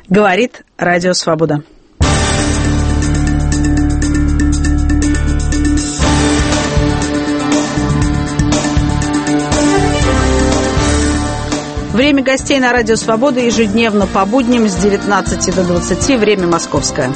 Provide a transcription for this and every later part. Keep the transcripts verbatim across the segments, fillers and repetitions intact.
Говорит Радио Свобода. Время гостей на Радио Свобода ежедневно по будням с девятнадцати до двадцати, время московское.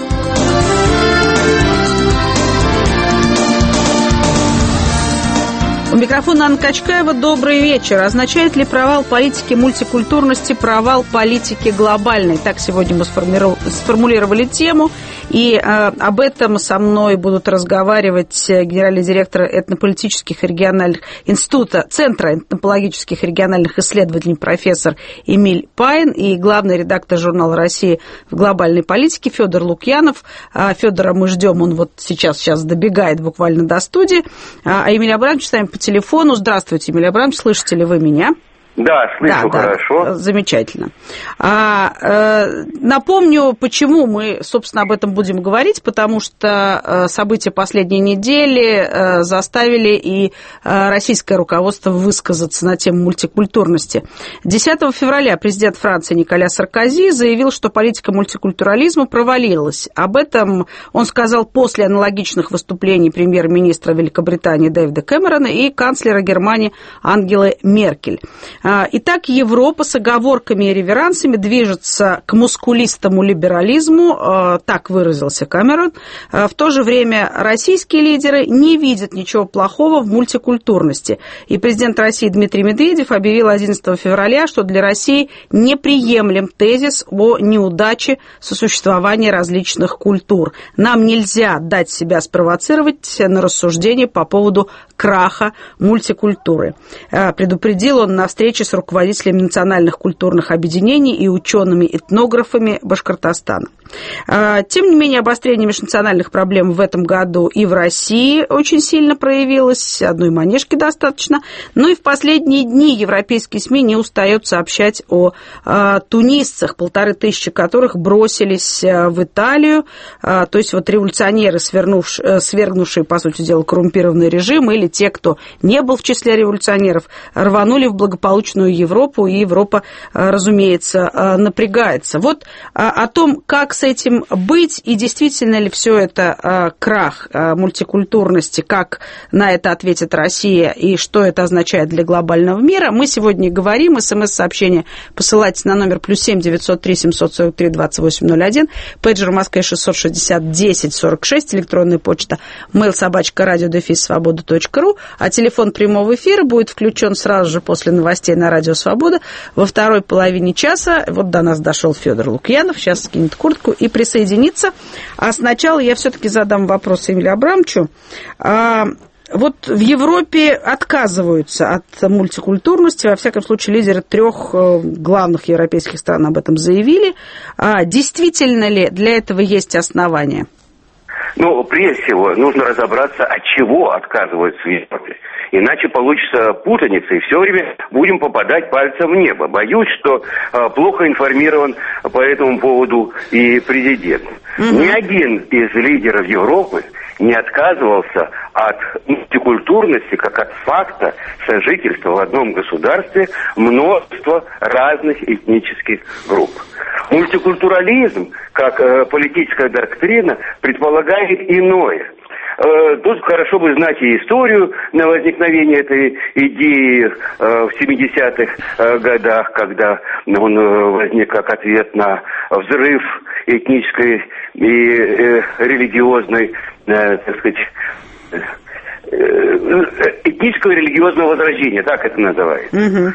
У микрофона Анна Качкаева. Добрый вечер. Означает ли провал политики мультикультурности провал политики глобальной? Так сегодня мы сформулировали тему. И э, об этом со мной будут разговаривать генеральный директор этнополитических и региональных института, Центра этнологических и региональных исследований профессор Эмиль Паин и главный редактор журнала «Россия в глобальной политике» Федор Лукьянов. А Федора мы ждем, он вот сейчас, сейчас добегает буквально до студии. А Эмиль Абрамович с нами по телефону. Здравствуйте, Эмиль Абрамович, слышите ли вы меня? Да, слышу, да, хорошо. Да, замечательно. А, э, напомню, почему мы, собственно, об этом будем говорить, потому что э, события последней недели э, заставили и э, российское руководство высказаться на тему мультикультурности. десятого февраля президент Франции Николя Саркози заявил, что политика мультикультурализма провалилась. Об этом он сказал после аналогичных выступлений премьер-министра Великобритании Дэвида Кэмерона и канцлера Германии Ангелы Меркель. Итак, Европа с оговорками и реверансами движется к мускулистому либерализму, так выразился Кэмерон. В то же время российские лидеры не видят ничего плохого в мультикультурности. И президент России Дмитрий Медведев объявил одиннадцатого февраля, что для России неприемлем тезис о неудаче сосуществования различных культур. Нам нельзя дать себя спровоцировать на рассуждение по поводу краха мультикультуры. Предупредил он на встрече с руководителями национальных культурных объединений и учеными-этнографами Башкортостана. Тем не менее, обострение межнациональных проблем в этом году и в России очень сильно проявилось, одной манежки достаточно, но и в последние дни европейские СМИ не устают сообщать о тунисцах, полторы тысячи которых бросились в Италию, то есть вот революционеры, свергнувшие, по сути дела, коррумпированный режим, или те, кто не был в числе революционеров, рванули в благополучную Европу, и Европа, разумеется, напрягается. Вот о том, как с этим быть, и действительно ли все это крах мультикультурности, как на это ответит Россия, и что это означает для глобального мира, мы сегодня говорим. СМС-сообщение посылайте на номер плюс семь девятьсот три семьсот сорок три двадцать восемь ноль один, пейджер в Москве шестьсот шестьдесят десять сорок шесть, электронная почта mail собачка радио дефис свобода точка ру, а телефон прямого эфира будет включен сразу же после новостей на Радио Свобода во второй половине часа. Вот до нас дошел Федор Лукьянов, сейчас скинет куртку и присоединится. А сначала я все-таки задам вопрос Эмилю Абрамовичу. А, вот в Европе отказываются от мультикультурности, во всяком случае лидеры трех главных европейских стран об этом заявили. А действительно ли для этого есть основания? Ну, прежде всего, нужно разобраться, от чего отказываются в Европе. Иначе получится путаница, и все время будем попадать пальцем в небо. Боюсь, что э, плохо информирован по этому поводу и президент. Mm-hmm. Ни один из лидеров Европы не отказывался от мультикультурности, как от факта сожительства в одном государстве множества разных этнических групп. Мультикультурализм, как э, политическая доктрина, предполагает иное. Тут хорошо бы знать и историю на возникновение этой идеи в семидесятых годах, когда он возник как ответ на взрыв этнической и религиозной, так сказать, этнического и религиозного возрождения, так это называется.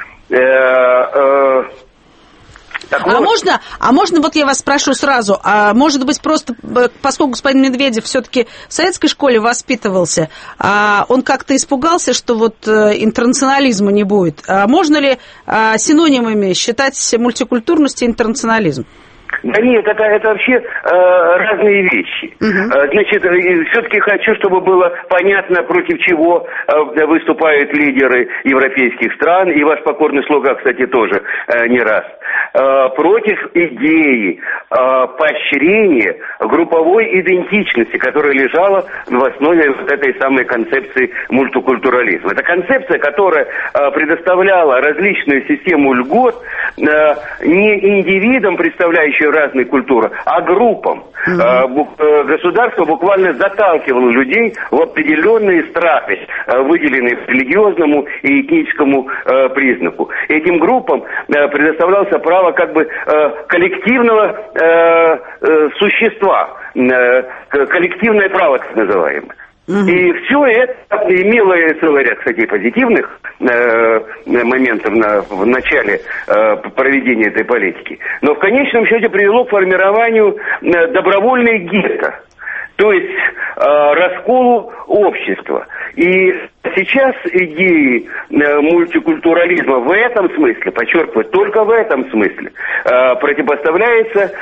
Угу. Так а, вот. можно, а можно, вот я вас спрошу сразу, а может быть просто, поскольку господин Медведев все-таки в советской школе воспитывался, а он как-то испугался, что вот интернационализма не будет, а можно ли а, синонимами считать мультикультурность и интернационализм? Да нет, это, это вообще э, разные вещи. Uh-huh. Значит, все-таки хочу, чтобы было понятно, против чего э, выступают лидеры европейских стран, и ваш покорный слуга, кстати, тоже э, не раз. против идеи поощрения групповой идентичности, которая лежала в основе вот этой самой концепции мультикультурализма. Это концепция, которая предоставляла различную систему льгот не индивидам, представляющим разные культуры, а группам. Mm-hmm. Государство буквально заталкивало людей в определенные страты, выделенные по религиозному и этническому признаку. Этим группам предоставлялось право как бы коллективного существа, коллективное право, так называемое. Mm-hmm. И все это имело целый ряд, кстати, позитивных э, моментов на, в начале э, проведения этой политики. Но в конечном счете привело к формированию э, добровольной гетто, то есть э, расколу общества. И сейчас идеи э, мультикультурализма в этом смысле, подчеркиваю, только в этом смысле, э, противопоставляется э,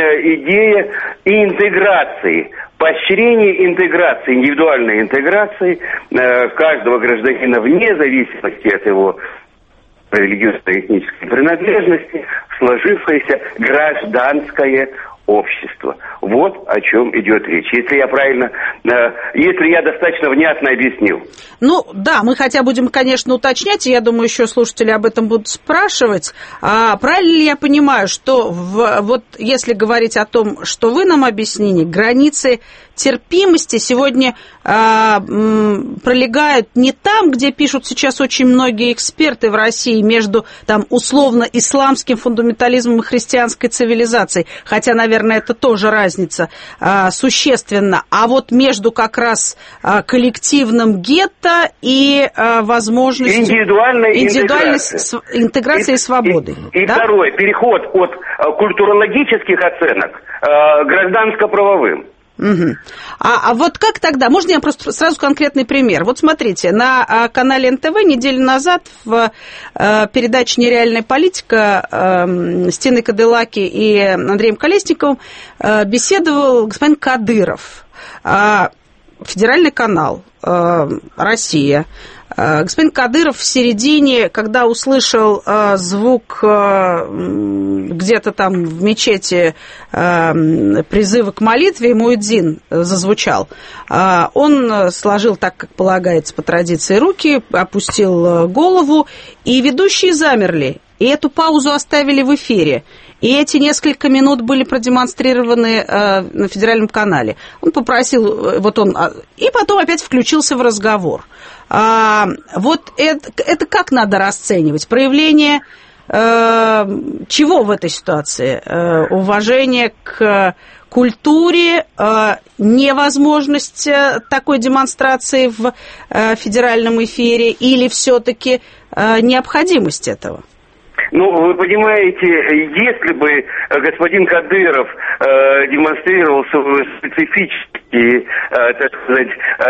идея интеграции, поощрение интеграции, индивидуальной интеграции э, каждого гражданина вне зависимости от его религиозной этнической принадлежности в сложившееся гражданское общество. Вот о чем идет речь. Если я правильно, э, если я достаточно внятно объяснил. Ну, да, мы хотя будем, конечно, уточнять, и я думаю, еще слушатели об этом будут спрашивать. А правильно ли я понимаю, что в, вот если говорить о том, что вы нам объяснили, границы терпимости сегодня а, м, пролегают не там, где пишут сейчас очень многие эксперты в России, между там условно исламским фундаментализмом и христианской цивилизацией, хотя, наверное, это тоже разница а, существенна, а вот между как раз а, коллективным гетто и а, возможностью индивидуальной, индивидуальной интеграции, интеграции и, и свободы. И, и да? второе, переход от а, культурологических оценок а, гражданско-правовым. Угу. А, а вот как тогда? Можно я просто сразу конкретный пример? Вот смотрите, на а, канале эн тэ вэ неделю назад в а, передаче «Нереальная политика» а, с Тиной Кадиллаки и Андреем Колесниковым а, беседовал господин Кадыров, а, федеральный канал а, «Россия». Господин Кадыров в середине, когда услышал э, звук э, где-то там в мечети э, призыва к молитве, муэдзин зазвучал, э, он сложил, так как полагается по традиции, руки, опустил голову, и ведущие замерли, и эту паузу оставили в эфире. И эти несколько минут были продемонстрированы э, на федеральном канале. Он попросил, вот он, и потом опять включился в разговор. А, вот это, это как надо расценивать? Проявление э, чего в этой ситуации? Э, уважение к культуре, э, невозможность такой демонстрации в э, федеральном эфире или все-таки э, необходимость этого? Ну, вы понимаете, если бы господин Кадыров э, демонстрировал свою специфическую, э, так сказать,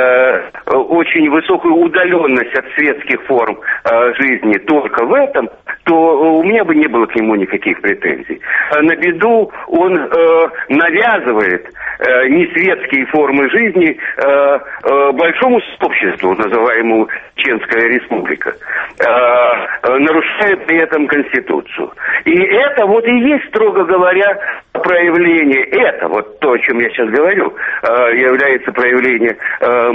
э, очень высокую удаленность от светских форм э, жизни только в этом, то у меня бы не было к нему никаких претензий. На беду он э, навязывает э, несветские формы жизни э, э, большому обществу, называемому Чеченская республика, э, нарушая при этом Конституцию. И это вот и есть, строго говоря, проявление, это вот то, о чем я сейчас говорю, э, является проявление э,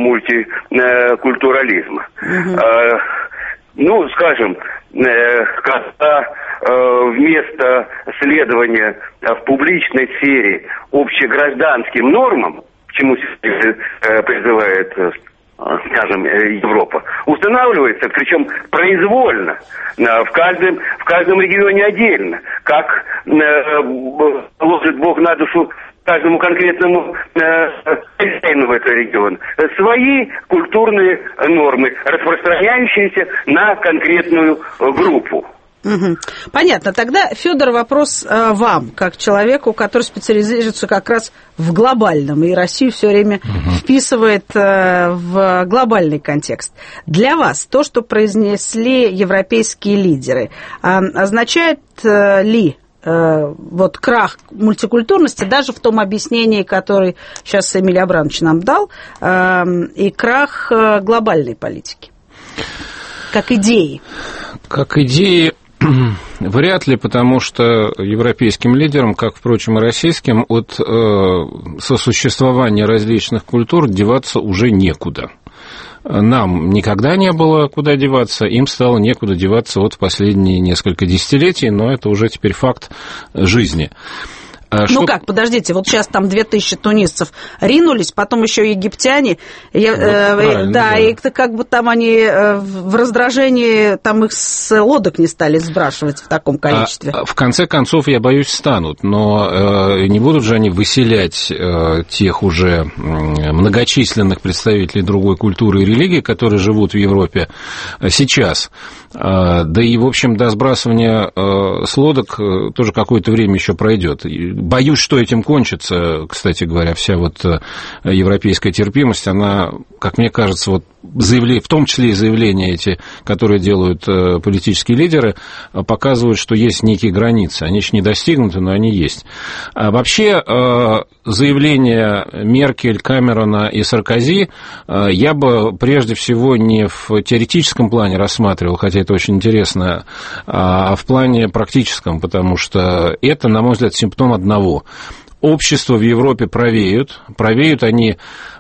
мультикультурализма. Mm-hmm. Э, ну, скажем, э, когда э, вместо следования в публичной сфере общегражданским нормам, к чему э, призывает, э, скажем, Европа, устанавливается, причем произвольно, в каждом, в каждом регионе отдельно, как ложит Бог на душу каждому конкретному хозяину в этот регион свои культурные нормы, распространяющиеся на конкретную группу. Угу. Понятно. Тогда, Федор, вопрос э, вам, как человеку, который специализируется как раз в глобальном, и Россию все время угу. вписывает э, в глобальный контекст. Для вас то, что произнесли европейские лидеры, э, означает э, ли э, вот крах мультикультурности, даже в том объяснении, которое сейчас Эмилий Абрамович нам дал, э, и крах э, глобальной политики, как идеи? Как идеи... Вряд ли, потому что европейским лидерам, как, впрочем, и российским, от э, сосуществования различных культур деваться уже некуда. Нам никогда не было куда деваться, им стало некуда деваться вот в последние несколько десятилетий, но это уже теперь факт жизни. Ну что... как, подождите, вот сейчас там две тысячи тунисцев ринулись, потом еще египтяне, я, вот, э, да, да, и как бы там они э, в раздражении, там их с лодок не стали сбрасывать в таком количестве. А, в конце концов, я боюсь, станут, но э, не будут же они выселять э, тех уже многочисленных представителей другой культуры и религии, которые живут в Европе сейчас. Да и, в общем, до сбрасывания с лодок тоже какое-то время еще пройдет. Боюсь, что этим кончится, кстати говоря, вся вот европейская терпимость, она, как мне кажется, вот заявление, в том числе и заявления эти, которые делают политические лидеры, показывают, что есть некие границы. Они еще не достигнуты, но они есть. А вообще, заявления Меркель, Камерона и Саркози я бы прежде всего не в теоретическом плане рассматривал, хотя это очень интересно, а в плане практическом, потому что это, на мой взгляд, симптом одного. Общество в Европе правеют, правеют они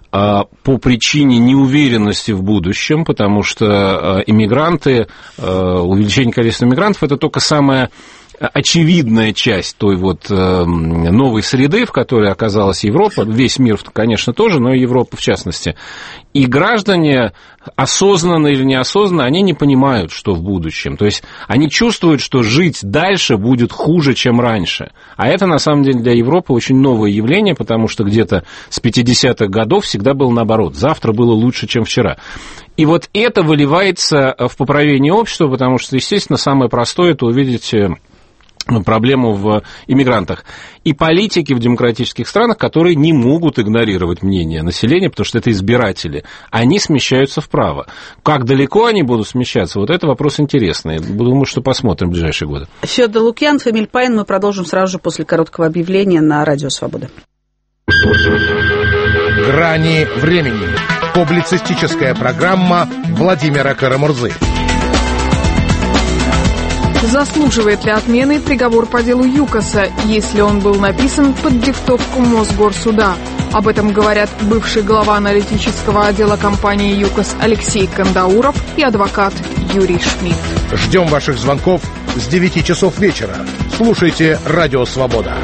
по причине неуверенности в будущем, потому что иммигранты, увеличение количества иммигрантов – это только самая очевидная часть той вот новой среды, в которой оказалась Европа, весь мир, конечно, тоже, но и Европа в частности. И граждане, осознанно или неосознанно, они не понимают, что в будущем. То есть они чувствуют, что жить дальше будет хуже, чем раньше. А это, на самом деле, для Европы очень новое явление, потому что где-то с пятидесятых годов всегда было наоборот. Завтра было лучше, чем вчера. И вот это выливается в поправление общества, потому что, естественно, самое простое – это увидеть проблему в иммигрантах. И политики в демократических странах, которые не могут игнорировать мнение населения, потому что это избиратели, они смещаются вправо. Как далеко они будут смещаться, вот это вопрос интересный. Думаю, что посмотрим в ближайшие годы. Федор Лукьянов, Эмиль Паин. Мы продолжим сразу же после короткого объявления на Радио Свобода. Грани времени. Публицистическая программа Владимира Карамурзы. Заслуживает ли отмены приговор по делу ЮКОСа, если он был написан под диктовку Мосгорсуда? Об этом говорят бывший глава аналитического отдела компании ЮКОС Алексей Кандауров и адвокат Юрий Шмидт. Ждем ваших звонков с девяти часов вечера. Слушайте Радио Свобода.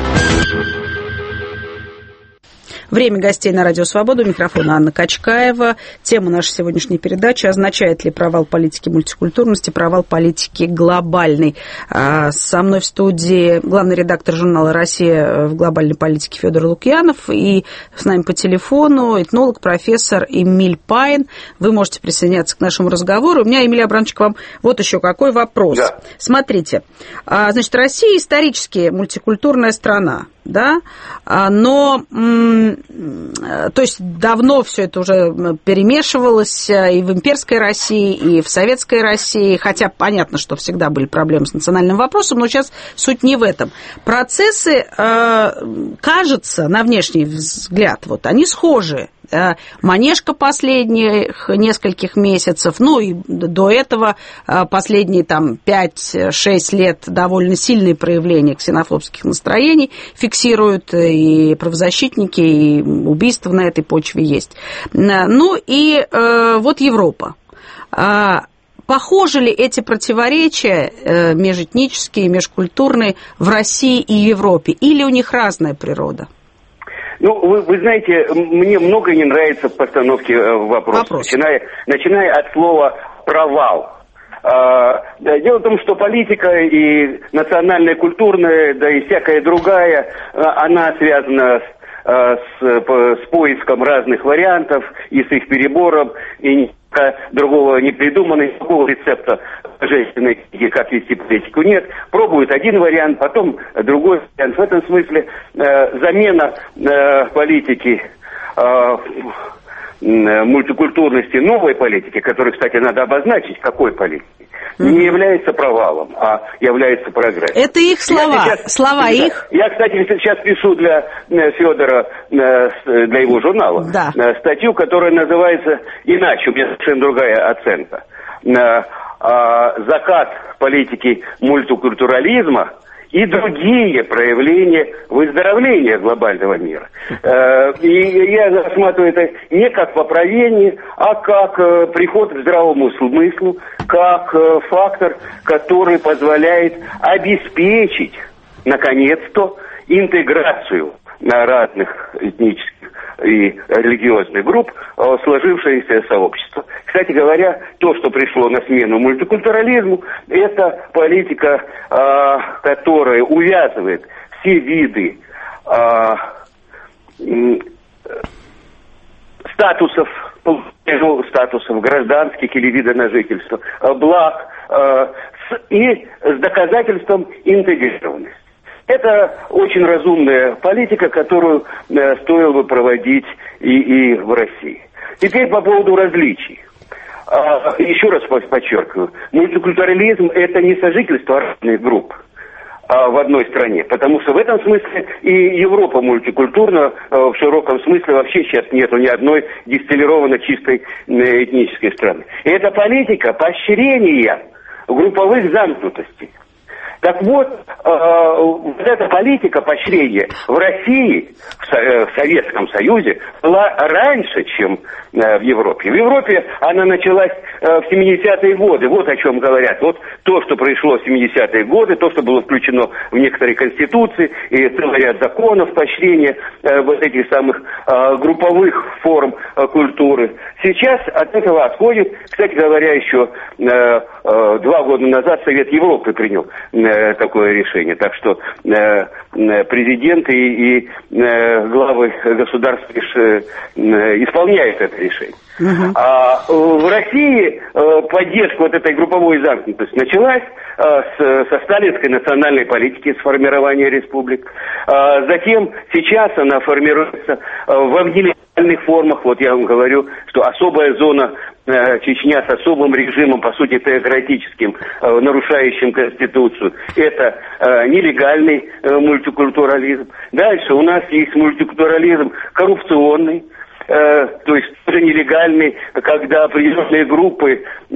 Время гостей на Радио Свобода. У микрофона Анна Качкаева. Тема нашей сегодняшней передачи: означает ли провал политики мультикультурности провал политики глобальной? Со мной в студии главный редактор журнала «Россия» в глобальной политике Федор Лукьянов. И с нами по телефону этнолог, профессор Эмиль Паин. Вы можете присоединяться к нашему разговору. У меня, Эмилий Абрамович, к вам вот еще какой вопрос. Да. Смотрите, значит, Россия исторически мультикультурная страна. Да, но, то есть, давно все это уже перемешивалось и в имперской России, и в советской России, хотя понятно, что всегда были проблемы с национальным вопросом, но сейчас суть не в этом. Процессы, кажется, на внешний взгляд, вот, они схожи. Манежка последних нескольких месяцев, ну и до этого последние там пять-шесть лет довольно сильные проявления ксенофобских настроений фиксируют и правозащитники, и убийства на этой почве есть. Ну и вот Европа. Похожи ли эти противоречия межэтнические, межкультурные в России и Европе, или у них разная природа? Ну, вы, вы знаете, мне многое не нравится в постановке вопроса, Вопрос. начиная, начиная от слова «провал». А, дело в том, что политика и национальная, культурная, да и всякая другая, она связана с, с, с поиском разных вариантов и с их перебором, и другого не придумано, никакого рецепта женщины, как вести политику, нет. Пробуют один вариант, потом другой вариант. В этом смысле э, замена э, политики э, мультикультурности новой политики, которую, кстати, надо обозначить, какой политики, mm-hmm. не является провалом, а является прогрессом. Это их слова, я сейчас, слова да, их. Я, кстати, сейчас пишу для Федора, для его журнала, да. статью, которая называется иначе, у меня совершенно другая оценка. закат политики мультикультурализма и другие проявления выздоровления глобального мира. И я рассматриваю это не как поправление, а как приход к здравому смыслу, как фактор, который позволяет обеспечить, наконец-то, интеграцию разных этнических и религиозных групп в сложившееся сообщество. Кстати говоря, то, что пришло на смену мультикультурализму, это политика, которая увязывает все виды статусов, статусов гражданских или вида на жительство, благ и с доказательством интегрированности. Это очень разумная политика, которую э, стоило бы проводить и, и в России. Теперь по поводу различий. А, еще раз подчеркиваю, мультикультурализм – это не сожительство разных групп а, в одной стране, потому что в этом смысле и Европа мультикультурна, а, в широком смысле вообще сейчас нету ни одной дистиллированно чистой э, этнической страны. И это политика поощрения групповых замкнутостей. Так вот, э, вот эта политика поощрения в России, в, Со- в Советском Союзе, была раньше, чем э, в Европе. В Европе она началась э, в семидесятые годы. Вот о чем говорят. Вот то, что произошло в семидесятые годы, то, что было включено в некоторые конституции, и целый ряд законов поощрения э, вот этих самых э, групповых форм э, культуры. Сейчас от этого отходит, кстати говоря, еще э, э, два года назад Совет Европы принял э, такое решение. Так что э, президенты и, и э, главы государств лишь э, исполняют это решение. Uh-huh. А в России э, поддержка вот этой групповой замкнутости началась э, с, со сталинской национальной политики, с формирования республик. А затем сейчас она формируется э, во нелегальных формах. Вот я вам говорю, что особая зона э, Чечня с особым режимом, по сути, теократическим, э, нарушающим Конституцию. Это э, нелегальный э, мультикультурализм. Дальше у нас есть мультикультурализм коррупционный. Э, то есть тоже нелегальный, когда определенные группы э,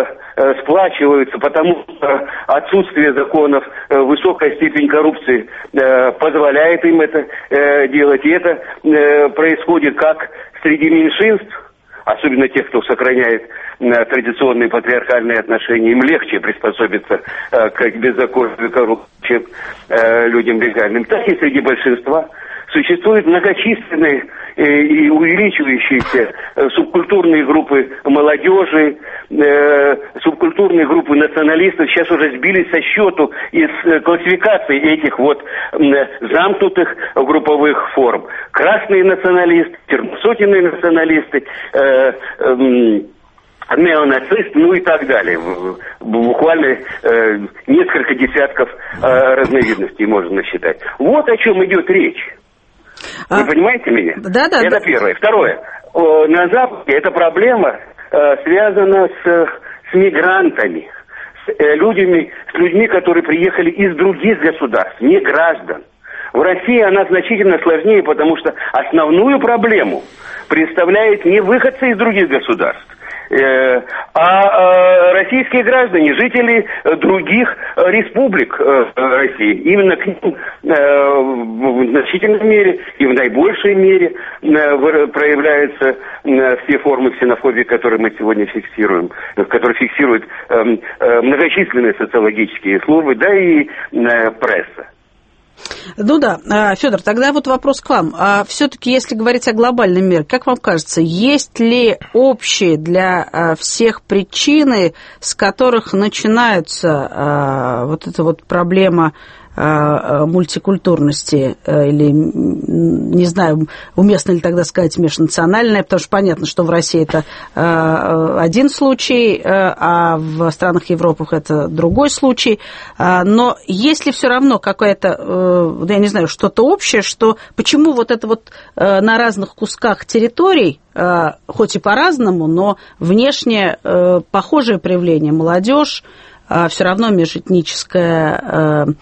э, сплачиваются, потому что отсутствие законов, э, высокая степень коррупции э, позволяет им это э, делать. И это э, происходит как среди меньшинств, особенно тех, кто сохраняет э, традиционные патриархальные отношения, им легче приспособиться э, к беззаконию и коррупции, чем э, людям легальным, так и среди большинства. Существуют многочисленные э, и увеличивающиеся э, субкультурные группы молодежи, э, субкультурные группы националистов. Сейчас уже сбились со счету из э, классификации этих вот э, замкнутых групповых форм. Красные националисты, черносотенные националисты, э, э, неонацисты, ну и так далее. Буквально э, несколько десятков э, разновидностей можно насчитать. Вот о чем идет речь. Вы а... понимаете меня? Да, да. Это да. первое. Второе. На Западе эта проблема э, связана с, с мигрантами, с э, людьми, с людьми, которые приехали из других государств, не граждан. В России она значительно сложнее, потому что основную проблему представляет не выходцы из других государств, а российские граждане, жители других республик России. Именно к ним в значительной мере и в наибольшей мере проявляются все формы ксенофобии, которые мы сегодня фиксируем, которые фиксируют многочисленные социологические службы, да и пресса. Ну да, Федор, тогда вот вопрос к вам. А все-таки, если говорить о глобальном мире, как вам кажется, есть ли общие для всех причины, с которых начинается вот эта вот проблема мультикультурности, или, не знаю, уместно ли тогда сказать межнациональная, потому что понятно, что в России это один случай, а в странах Европы это другой случай, но есть ли все равно какая-то, я не знаю, что-то общее, что почему вот это вот на разных кусках территорий, хоть и по-разному, но внешне похожее проявление, молодежь, все равно межэтническое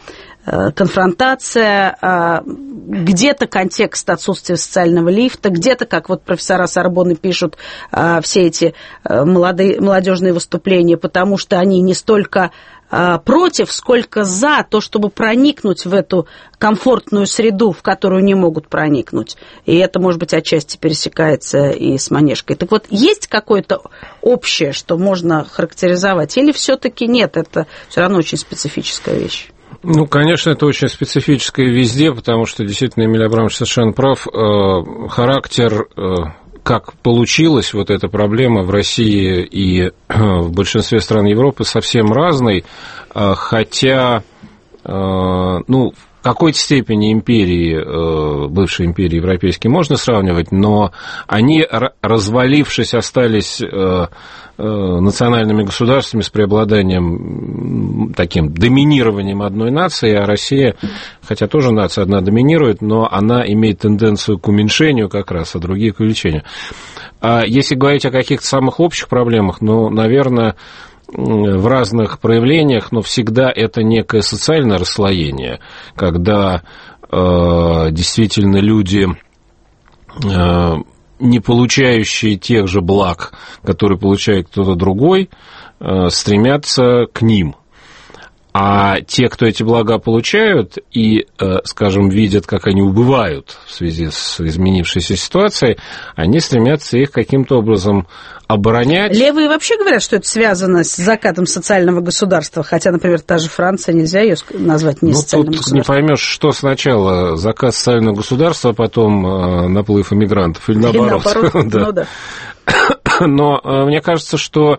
конфронтация, где-то контекст отсутствия социального лифта, где-то, как вот профессора Сорбонны пишут, все эти молодые, молодежные выступления, потому что они не столько против, сколько за то, чтобы проникнуть в эту комфортную среду, в которую не могут проникнуть. И это, может быть, отчасти пересекается и с Манежкой. Так вот, есть какое-то общее, что можно характеризовать? Или все-таки нет? Это все равно очень специфическая вещь. Ну, конечно, это очень специфическое везде, потому что, действительно, Эмиль Абрамович совершенно прав. Характер, как получилась вот эта проблема в России и в большинстве стран Европы, совсем разный, хотя, ну, в какой-то степени империи, бывшие империи европейские можно сравнивать, но они, развалившись, остались национальными государствами с преобладанием, таким доминированием одной нации, а Россия, хотя тоже нация одна доминирует, но она имеет тенденцию к уменьшению как раз, а другие к увеличению. А если говорить о каких-то самых общих проблемах, ну, наверное, в разных проявлениях, но всегда это некое социальное расслоение, когда э, действительно люди, э, не получающие тех же благ, которые получает кто-то другой, э, стремятся к ним. А те, кто эти блага получают и, скажем, видят, как они убывают в связи с изменившейся ситуацией, они стремятся их каким-то образом оборонять. Левые вообще говорят, что это связано с закатом социального государства, хотя, например, та же Франция, нельзя ее назвать не ну, социальным тут государством. Не поймешь, что сначала закат социального государства, а потом наплыв иммигрантов, или наоборот. Или наоборот, да. Ну, да. Но мне кажется, что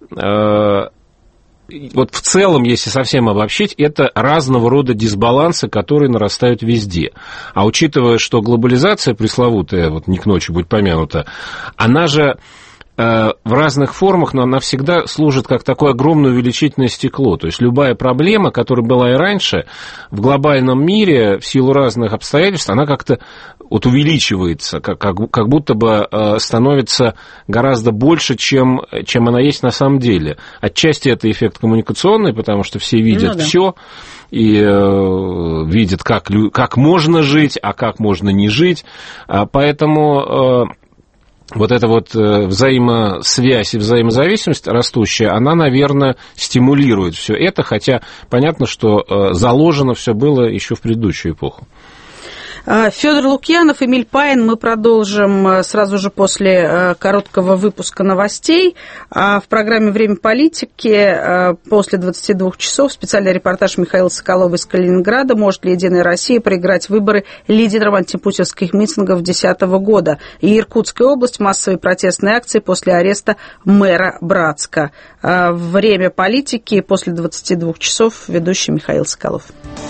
вот в целом, если совсем обобщить, это разного рода дисбалансы, которые нарастают везде. А учитывая, что глобализация пресловутая, вот не к ночи будет помянута, она же э, в разных формах, но она всегда служит как такое огромное увеличительное стекло. То есть любая проблема, которая была и раньше, в глобальном мире, в силу разных обстоятельств, она как-то вот увеличивается, как, как, как будто бы э, становится гораздо больше, чем, чем она есть на самом деле. Отчасти это эффект коммуникационный, потому что все видят ну, да. все и э, видят, как, как можно жить, а как можно не жить. А поэтому э, вот эта вот взаимосвязь и взаимозависимость растущая, она, наверное, стимулирует все это, хотя понятно, что э, заложено все было еще в предыдущую эпоху. Федор Лукьянов, Эмиль Паин. Мы продолжим сразу же после короткого выпуска новостей. В программе «Время политики» после двадцати двух часов специальный репортаж Михаила Соколова из Калининграда. Может ли «Единая Россия» проиграть выборы лидерам антипутинских митингов две тысячи десятого года? И Иркутская область. Массовые протестные акции после ареста мэра Братска. «Время политики» после двадцати двух часов. Ведущий Михаил Соколов.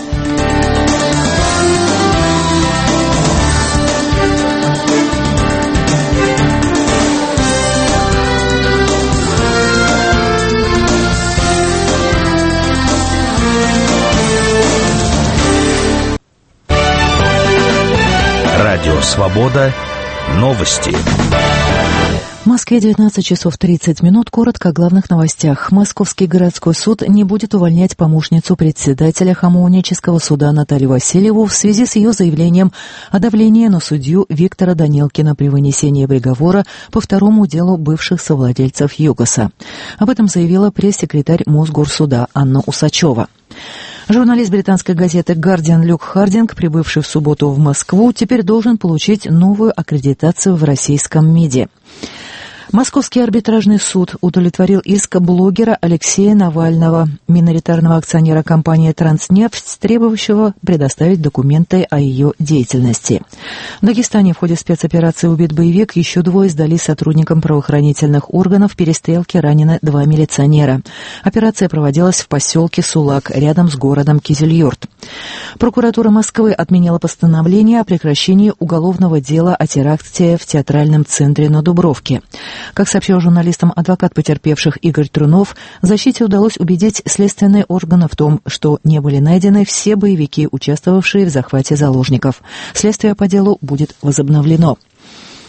Радио «Свобода». Новости. В Москве девятнадцать часов тридцать минут. Коротко о главных новостях. Московский городской суд не будет увольнять помощницу председателя Хамовнического суда Наталью Васильеву в связи с ее заявлением о давлении на судью Виктора Данилкина при вынесении приговора по второму делу бывших совладельцев ЮКОСа. Об этом заявила пресс-секретарь Мосгорсуда Анна Усачева. Журналист британской газеты «Гардиан» Люк Хардинг, прибывший в субботу в Москву, теперь должен получить новую аккредитацию в российском МИДе. Московский арбитражный суд удовлетворил иск блогера Алексея Навального, миноритарного акционера компании «Транснефть», требующего предоставить документы о ее деятельности. В Дагестане в ходе спецоперации «Убит боевик» еще двое сдались сотрудникам правоохранительных органов. В перестрелке ранены два милиционера. Операция проводилась в поселке Сулак, рядом с городом Кизельюрт. Прокуратура Москвы отменила постановление о прекращении уголовного дела о теракте в театральном центре на Дубровке. Как сообщил журналистам адвокат потерпевших Игорь Трунов, защите удалось убедить следственные органы в том, что не были найдены все боевики, участвовавшие в захвате заложников. Следствие по делу будет возобновлено.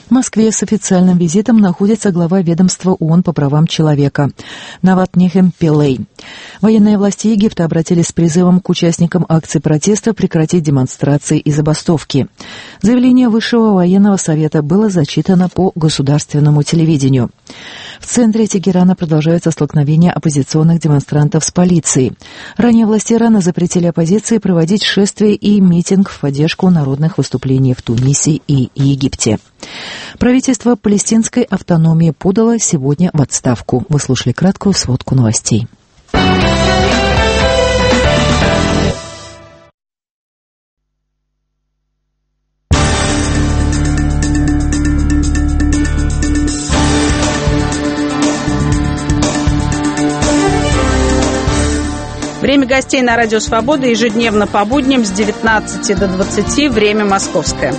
В Москве с официальным визитом находится глава ведомства ООН по правам человека Нават Нехем Пелей. Военные власти Египта обратились с призывом к участникам акции протеста прекратить демонстрации и забастовки. Заявление Высшего военного совета было зачитано по государственному телевидению. В центре Тегерана продолжаются столкновения оппозиционных демонстрантов с полицией. Ранее власти Ирана запретили оппозиции проводить шествия и митинг в поддержку народных выступлений в Тунисе и Египте. Правительство палестинской автономии подало сегодня в отставку. Вы слушали краткую сводку новостей. Время гостей на Радио Свобода ежедневно по будням с девятнадцати до двадцати, время московское.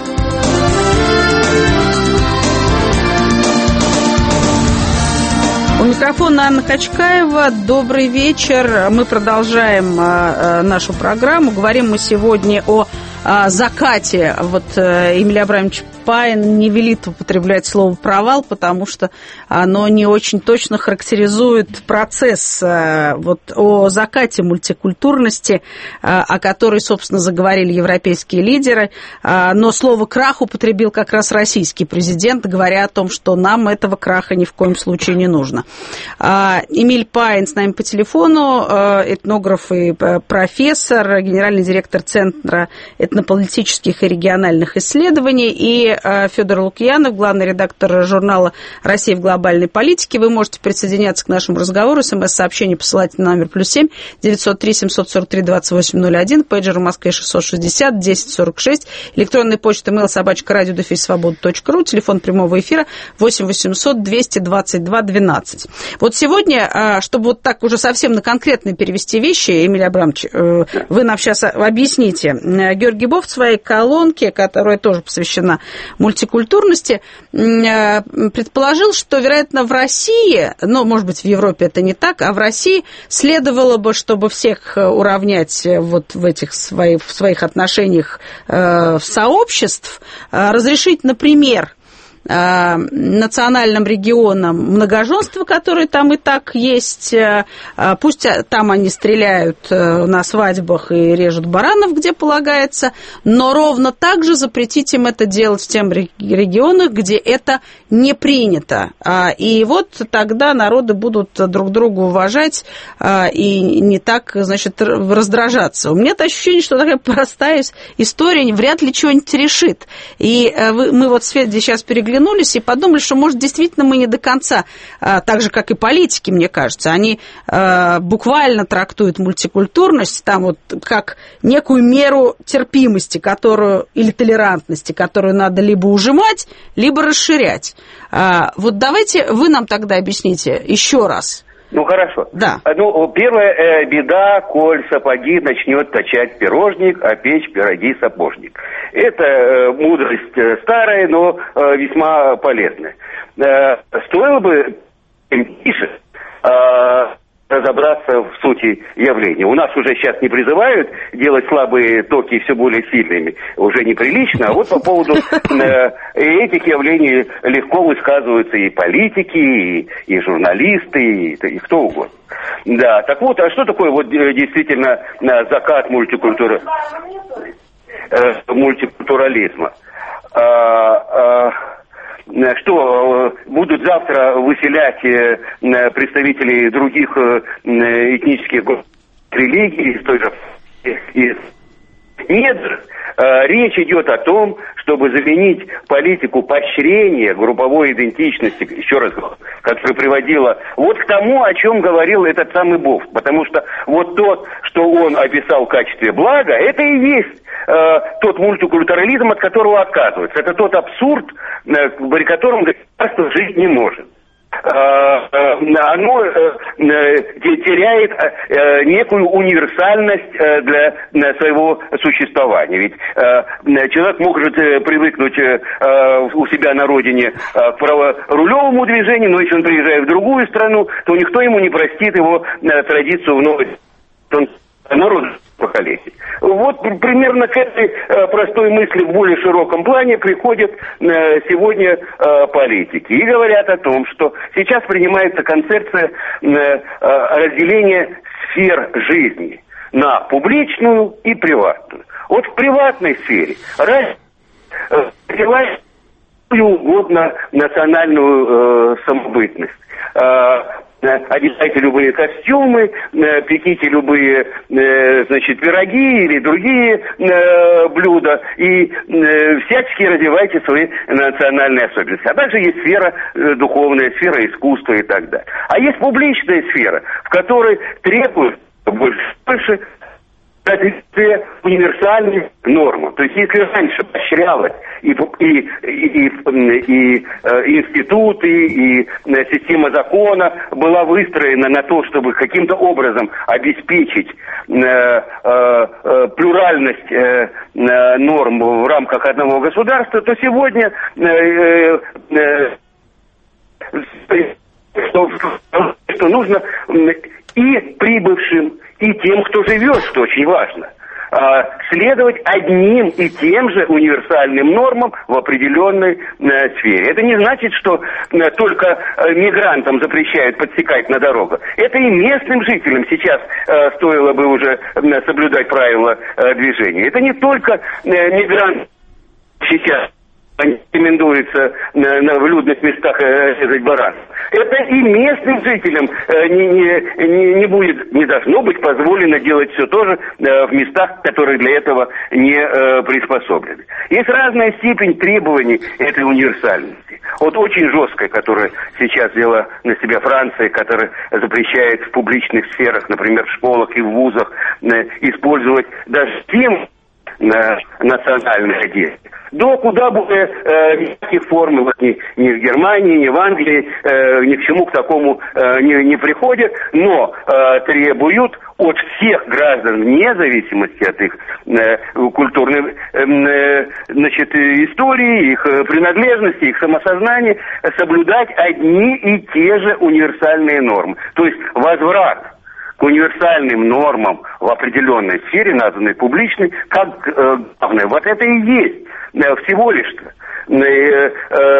У микрофона Анна Качкаева. Добрый вечер. Мы продолжаем а, нашу программу. Говорим мы сегодня о а, закате. Вот а, Эмиль Абрамович Паин не велит употреблять слово «провал», потому что оно не очень точно характеризует процесс вот, о закате мультикультурности, о которой, собственно, заговорили европейские лидеры. Но слово «крах» употребил как раз российский президент, говоря о том, что нам этого краха ни в коем случае не нужно. Эмиль Паин с нами по телефону, этнограф и профессор, генеральный директор Центра этнополитических и региональных исследований, и Федор Лукьянов, главный редактор журнала «Россия в глобальной политике». Вы можете присоединяться к нашему разговору. СМС-сообщение посылайте на номер плюс семь девятьсот три семьсот сорок три двадцать восемь ноль один, пейджер в Москве шестьсот шестьдесят десять сорок шесть, электронная почта mail собачка радио дефис свобода точка ру, телефон прямого эфира восемь восемьсот двести двадцать два двенадцать. Вот сегодня, чтобы вот так уже совсем на конкретно перевести вещи, Эмиль Абрамович, вы нам сейчас объясните. Георгий Бофт в своей колонке, которая тоже посвящена мультикультурности, предположил, что, вероятно, в России, ну, может быть, в Европе это не так, а в России следовало бы, чтобы всех уравнять вот в этих своих, в своих отношениях э, сообществ, э, разрешить, например, национальным регионам многоженство, которое там и так есть. Пусть там они стреляют на свадьбах и режут баранов, где полагается, но ровно так же запретить им это делать в тех регионах, где это не принято. И вот тогда народы будут друг друга уважать и не так, значит, раздражаться. У меня это ощущение, что такая простая история вряд ли чего-нибудь решит. И мы вот с Федей сейчас переглянулись и подумали, что, может, действительно мы не до конца, так же, как и политики, мне кажется, они буквально трактуют мультикультурность там вот как некую меру терпимости, которую, или толерантности, которую надо либо ужимать, либо расширять. Вот давайте вы нам тогда объясните еще раз. Ну, хорошо. Да. Ну, первая э, беда, коль сапоги начнет точать пирожник, а печь пироги сапожник. Это э, мудрость э, старая, но э, весьма полезная. Э, стоило бы тише э, разобраться в сути явления. У нас уже сейчас не призывают делать слабые токи все более сильными. Уже неприлично. А вот по поводу э, этих явлений легко высказываются и политики, и, и журналисты, и, и кто угодно. Да, так вот, а что такое вот действительно закат мультикультуры, э, мультикультурализма? А, а, что, будут завтра выселять представителей других этнических религий из той же... Нет, речь идет о том, чтобы заменить политику поощрения групповой идентичности, еще раз говорю, которая приводила вот к тому, о чем говорил этот самый Бофт. Потому что вот то, что он описал в качестве блага, это и есть э, тот мультикультурализм, от которого отказываются. Это тот абсурд, э, при котором государство жить не может. Оно теряет некую универсальность для своего существования. Ведь человек может привыкнуть у себя на родине к праворулевому движению, но если он приезжает в другую страну, то никто ему не простит его традицию в новой народе. поколений. Вот примерно к этой э, простой мысли в более широком плане приходят э, сегодня э, политики и говорят о том, что сейчас принимается концепция э, э, разделения сфер жизни на публичную и приватную. Вот в приватной сфере раз развивать какую угодно национальную э, самобытность. Э, одевайте любые костюмы, э, пеките любые, э, значит, пироги или другие э, блюда и э, всячески развивайте свои национальные особенности. А также есть сфера э, духовная, сфера искусства и так далее. А есть публичная сфера, в которой требуют больше, больше соответствие универсальным нормам. То есть, если раньше поощрялось и, и, и, и, и э, институты, и э, система закона была выстроена на то, чтобы каким-то образом обеспечить э, э, э, плюральность э, э, норм в рамках одного государства, то сегодня э, э, э, что, что нужно и прибывшим, и тем, кто живет, что очень важно, следовать одним и тем же универсальным нормам в определенной сфере. Это не значит, что только мигрантам запрещают подсекать на дорогах. Это и местным жителям сейчас стоило бы уже соблюдать правила движения. Это не только мигранты сейчас рекомендуется на, на, в людных местах э, резать баран. Это и местным жителям э, не, не, не, не будет, не должно быть позволено делать все то же э, в местах, которые для этого не э, приспособлены. Есть разная степень требований этой универсальности. Вот очень жесткая, которая сейчас взяла на себя Франция, которая запрещает в публичных сферах, например, в школах и в вузах, э, использовать даже тем на национальной одежде. До куда более э, мягких форм, вот ни, ни в Германии, ни в Англии, э, ни к чему к такому э, не, не приходят, но э, требуют от всех граждан, вне зависимости от их э, культурной э, значит, истории, их принадлежности, их самосознания, соблюдать одни и те же универсальные нормы. То есть возврат к универсальным нормам в определенной сфере, названной публичной, как э, главное. Вот это и есть э, всего лишь-то э,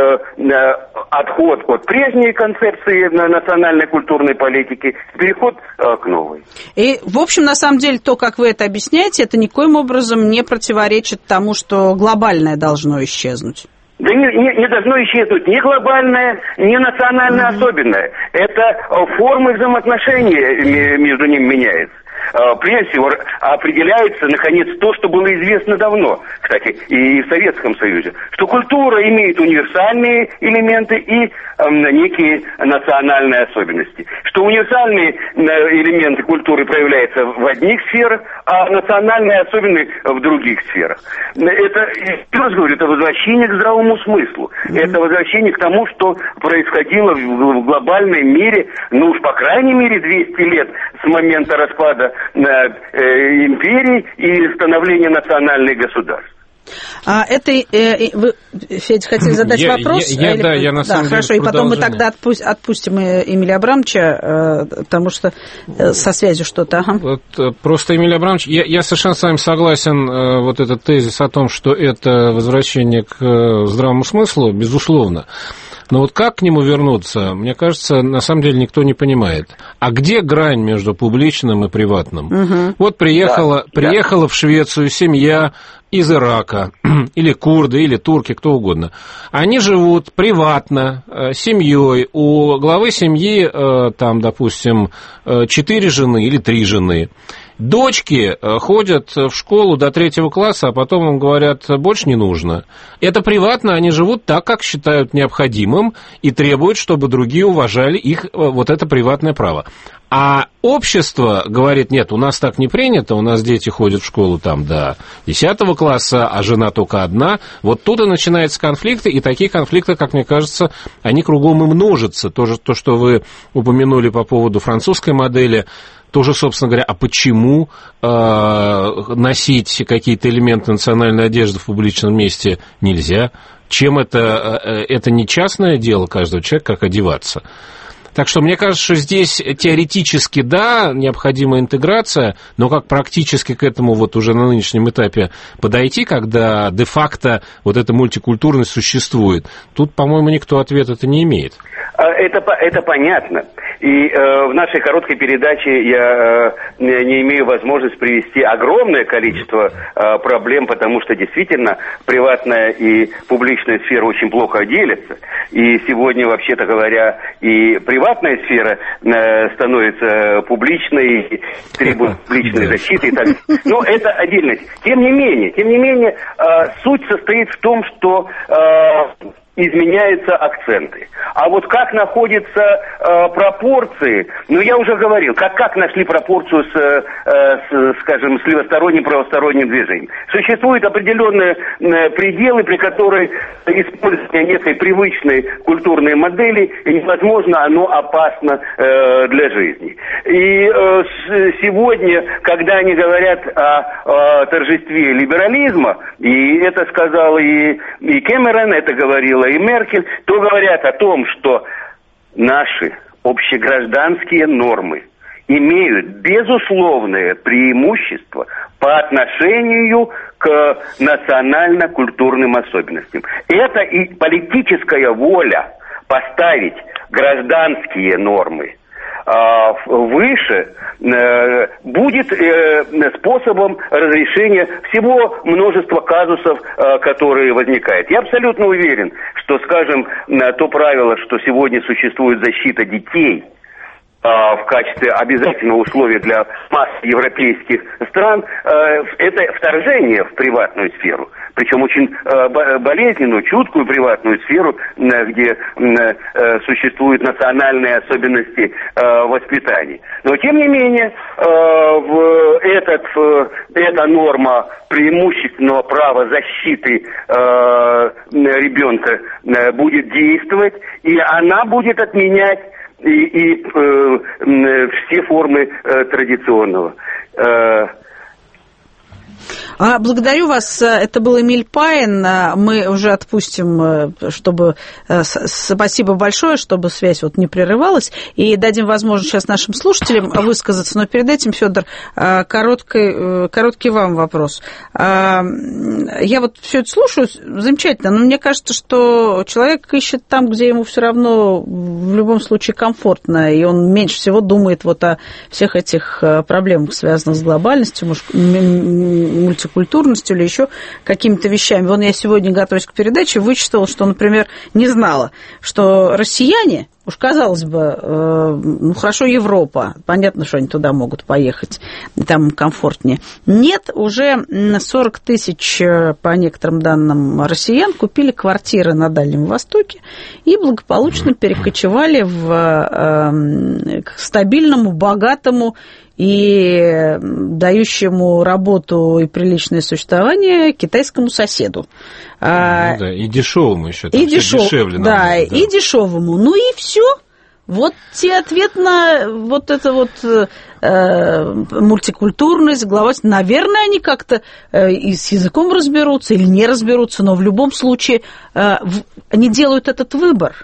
э, отход от прежней концепции национальной культурной политики, переход э, к новой. И, в общем, на самом деле, то, как вы это объясняете, это никоим образом не противоречит тому, что глобальное должно исчезнуть. Да не, не, не должно исчезнуть ни глобальное, ни национальное mm-hmm. особенное. Это формы взаимоотношений между ними меняются. Прежде всего определяется, наконец, то, что было известно давно, кстати, и в Советском Союзе, что культура имеет универсальные элементы и э, некие национальные особенности, что универсальные э, элементы культуры проявляются в одних сферах, а национальные особенные в других сферах. Это, еще раз говорю, это возвращение к здравому смыслу, mm-hmm. это возвращение к тому, что происходило в, в глобальной мире, ну уж по крайней мере двести лет с момента распада империи и становления национальных государств. А это э, вы, Федя, хотели задать я, вопрос? Я, я, или... Да, я на самом да, деле хорошо, и потом мы тогда отпу- отпустим Эмилия Абрамовича, э, потому что э, со связью что-то. Ага. Вот, просто, Эмилий Абрамович, я, я совершенно с вами согласен, э, вот этот тезис о том, что это возвращение к э, здравому смыслу, безусловно. Но вот как к нему вернуться, мне кажется, на самом деле никто не понимает. А где грань между публичным и приватным? Угу. Вот приехала, да, приехала да. в Швецию семья из Ирака, или курды, или турки, кто угодно. Они живут приватно, семьей. У главы семьи, там, допустим, четыре жены или три жены. Дочки ходят в школу до третьего класса, а потом им говорят, больше не нужно. Это приватно, они живут так, как считают необходимым, и требуют, чтобы другие уважали их вот это приватное право. А общество говорит, нет, у нас так не принято, у нас дети ходят в школу там до десятого класса, а жена только одна. Вот тут и начинаются конфликты, и такие конфликты, как мне кажется, они кругом и множатся. То, то что вы упомянули по поводу французской модели, тоже, собственно говоря, а почему э, носить какие-то элементы национальной одежды в публичном месте нельзя? Чем это? Э, это не частное дело каждого человека, как одеваться. Так что мне кажется, что здесь теоретически, да, необходима интеграция, но как практически к этому вот уже на нынешнем этапе подойти, когда де-факто вот эта мультикультурность существует, тут, по-моему, никто ответа-то не имеет. Это, это понятно. И э, в нашей короткой передаче я э, не имею возможности привести огромное количество э, проблем, потому что действительно приватная и публичная сфера очень плохо делятся. И сегодня, вообще-то говоря, и приватная сфера э, становится публичной, требует публичной защиты и так далее. Но это отдельность. Тем не менее, тем не менее, э, суть состоит в том, что э, изменяются акценты. А вот как находятся э, пропорции, ну я уже говорил, как, как нашли пропорцию с, э, с, скажем, с левосторонним правосторонним движением. Существуют определенные э, пределы, при которых использование некой привычной культурной модели невозможно, оно опасно э, для жизни. И э, с, сегодня, когда они говорят о, о торжестве либерализма, и это сказал и, и Кэмерон, это говорил и Меркель, то говорят о том, что наши общегражданские нормы имеют безусловное преимущество по отношению к национально-культурным особенностям. Это и политическая воля поставить гражданские нормы выше будет способом разрешения всего множества казусов, которые возникают. Я абсолютно уверен, что, скажем, то правило, что сегодня существует защита детей в качестве обязательного условия для масс европейских стран, это вторжение в приватную сферу. Причем очень болезненную, чуткую приватную сферу, где существуют национальные особенности воспитания. Но, тем не менее, этот, эта норма преимущественного права защиты ребенка будет действовать, и она будет отменять и, и э, э, все формы э, традиционного. Э, А, благодарю вас. Это был Эмиль Паин. Мы уже отпустим, чтобы... Спасибо большое, чтобы связь вот не прерывалась. И дадим возможность сейчас нашим слушателям высказаться. Но перед этим, Федор, короткий, короткий вам вопрос. Я вот все это слушаю, замечательно, но мне кажется, что человек ищет там, где ему все равно в любом случае комфортно, и он меньше всего думает вот о всех этих проблемах, связанных с глобальностью, мультикультурностью или еще какими-то вещами. Вон я сегодня, готовясь к передаче, вычитала, что, например, не знала, что россияне, уж казалось бы, э, ну хорошо, Европа, понятно, что они туда могут поехать, там комфортнее. Нет, уже сорок тысяч, по некоторым данным, россиян купили квартиры на Дальнем Востоке и благополучно перекочевали в, э, к стабильному, богатому и дающему работу и приличное существование китайскому соседу. Ну, да, и дешевому еще. И дешев... дешевле. Да, да, и дешевому. Ну и все. Вот тебе ответ на вот это вот э, мультикультурность, главность. Наверное, они как-то э, и с языком разберутся или не разберутся, но в любом случае э, в... они делают этот выбор.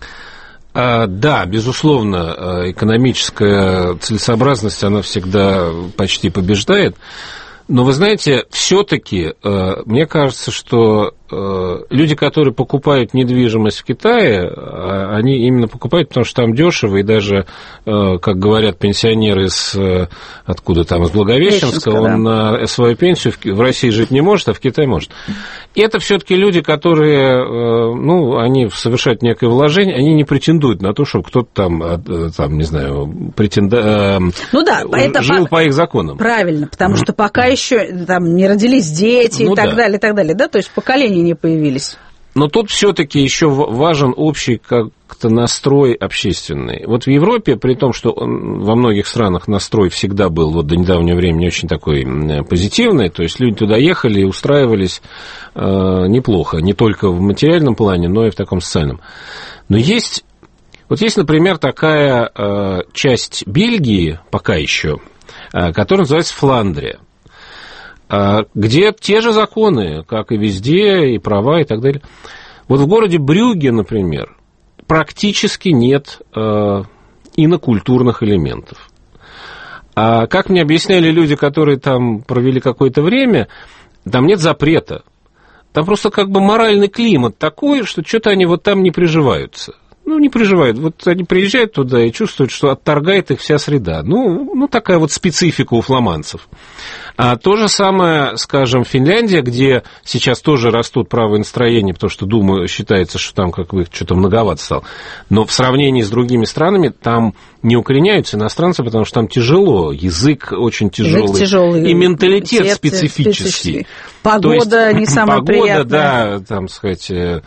Да, безусловно, экономическая целесообразность, она всегда почти побеждает. Но вы знаете, все-таки мне кажется, что люди, которые покупают недвижимость в Китае, они именно покупают, потому что там дешево, и даже, как говорят пенсионеры из, откуда там, из Благовещенска, он да. на свою пенсию в России жить не может, а в Китае может. И это все-таки люди, которые, ну, они совершают некое вложение, они не претендуют на то, чтобы кто-то там, там не знаю, претенда... ну, да, это жил по... по их законам. Правильно, потому что пока еще там не родились дети ну, и так да. далее, и так далее, да, то есть поколения не появились. Но тут все-таки еще важен общий как-то настрой общественный. Вот в Европе, при том, что во многих странах настрой всегда был вот до недавнего времени очень такой позитивный, то есть люди туда ехали и устраивались э, неплохо, не только в материальном плане, но и в таком социальном. Но есть, вот есть, например, такая э, часть Бельгии, пока еще, э, которая называется Фландрия, где те же законы, как и везде, и права, и так далее. Вот в городе Брюгге, например, практически нет инокультурных элементов. А как мне объясняли люди, которые там провели какое-то время, там нет запрета. Там просто как бы моральный климат такой, что что-то они вот там не приживаются. Ну, не приживают. Вот они приезжают туда и чувствуют, что отторгает их вся среда. Ну, ну такая вот специфика у фламандцев. А то же самое, скажем, Финляндия, где сейчас тоже растут правые настроения, потому что, думаю, считается, что там как бы что-то многовато стало. Но в сравнении с другими странами там не укореняются иностранцы, потому что там тяжело. Язык очень тяжелый. Язык тяжелый. И менталитет специфический. специфический. Погода есть, не самая погода, приятная. Да, там, сказать,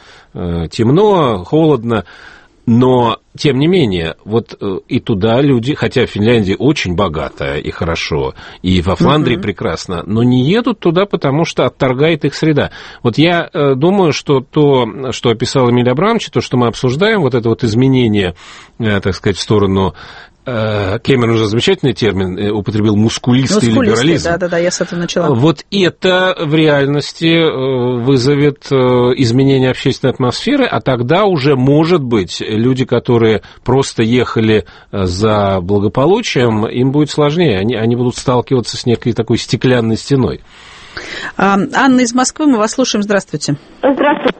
темно, холодно. Но, тем не менее, вот и туда люди, хотя Финляндия очень богатая и хорошо, и во Фландрии uh-huh. прекрасно, но не едут туда, потому что отторгает их среда. Вот я думаю, что то, что описал Эмиль Абрамович, то, что мы обсуждаем, вот это вот изменение, так сказать, в сторону... Кэмерон уже замечательный термин употребил, мускулистый, мускулистый либерализм. Да-да-да, я с этого начала. Вот это в реальности вызовет изменение общественной атмосферы, а тогда уже, может быть, люди, которые просто ехали за благополучием, им будет сложнее, они, они будут сталкиваться с некой такой стеклянной стеной. Анна из Москвы, мы вас слушаем, здравствуйте. Здравствуйте.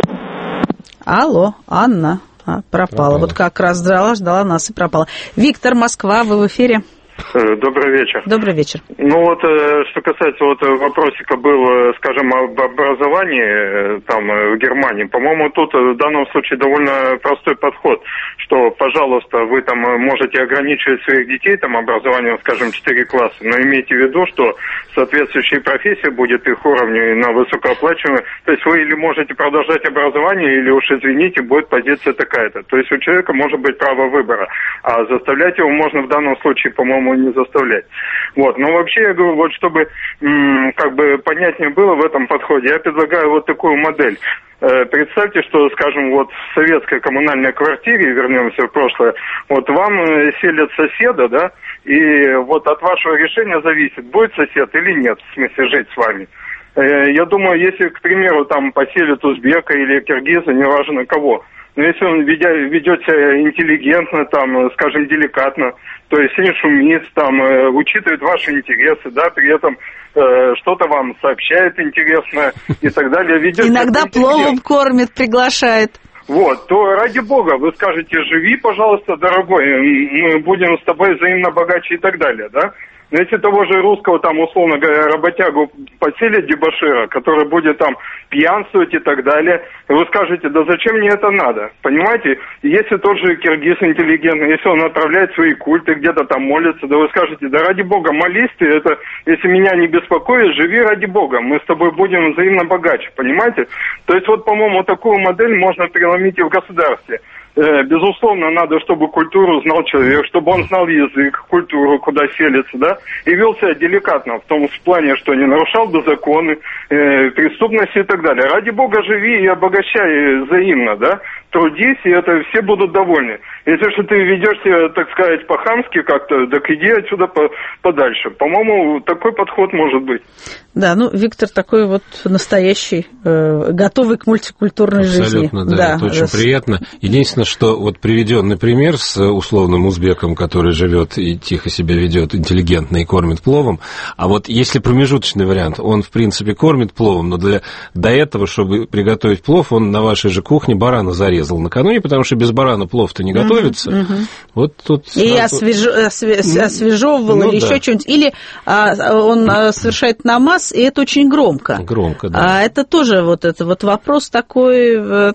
Алло, Анна. А, пропала. пропала. Вот как раз ждала, ждала нас и пропала. Виктор, Москва, вы в эфире. Добрый вечер. Добрый вечер. Ну вот, что касается вот вопросика был, скажем, об образовании там в Германии, по-моему, тут в данном случае довольно простой подход, что, пожалуйста, вы там можете ограничивать своих детей там образованием, скажем, четыре класса, но имейте в виду, что соответствующая профессия будет их уровню на высокооплачиваемой, то есть вы или можете продолжать образование, или уж, извините, будет позиция такая-то. То есть у человека может быть право выбора, а заставлять его можно в данном случае, по-моему, не заставлять. Вот. Но вообще, я говорю, вот чтобы м- как бы понятнее было в этом подходе, я предлагаю вот такую модель. Э, представьте, что, скажем, вот в советской коммунальной квартире, вернемся в прошлое, вот вам э, селят соседа, да, и вот от вашего решения зависит, будет сосед или нет, в смысле жить с вами. Э, я думаю, если, к примеру, там поселят узбека или киргиза, неважно кого, но если он ведя, ведет себя интеллигентно, там, скажем, деликатно, то есть не шумит, там, э, учитывает ваши интересы, да, при этом э, что-то вам сообщает интересное и так далее. Ведет иногда пловом кормит, приглашает. Вот, то ради бога, вы скажете, живи, пожалуйста, дорогой, мы будем с тобой взаимно богаче и так далее, да? Но если того же русского, там, условно говоря, работягу поселит дебошира, который будет там пьянствовать и так далее, вы скажете, да зачем мне это надо? Понимаете? Если тот же киргиз интеллигентный, если он отправляет свои культы, где-то там молится, да вы скажете, да ради бога, молись ты, это, если меня не беспокоит, живи ради бога, мы с тобой будем взаимно богаче, понимаете? То есть вот, по-моему, такую модель можно преломить и в государстве. Безусловно, надо, чтобы культуру знал человек, чтобы он знал язык, культуру, куда селится, да, и вел себя деликатно, в том плане, что не нарушал бы законы, э, преступности и так далее. Ради бога, живи и обогащай взаимно, да, трудись, и это все будут довольны. Если же ты ведешь себя, так сказать, по-хамски как-то, так иди отсюда по- подальше. По-моему, такой подход может быть. Да, ну, Виктор такой вот настоящий, э, готовый к мультикультурной Абсолютно, жизни. Абсолютно, да, да, это очень да. приятно. Единственное, что вот приведенный пример с условным узбеком, который живет и тихо себя ведет, интеллигентно и кормит пловом, а вот если промежуточный вариант, он, в принципе, кормит пловом, но для, до этого, чтобы приготовить плов, он на вашей же кухне барана зарезал накануне, потому что без барана плов-то не готовится. Uh-huh, uh-huh. Вот тут и сразу... освеж... осве... освежевывал ну, или да. еще что-нибудь. Или а, он а, совершает намаз, и это очень громко. Громко, да. А это тоже вот, это вот вопрос такой э,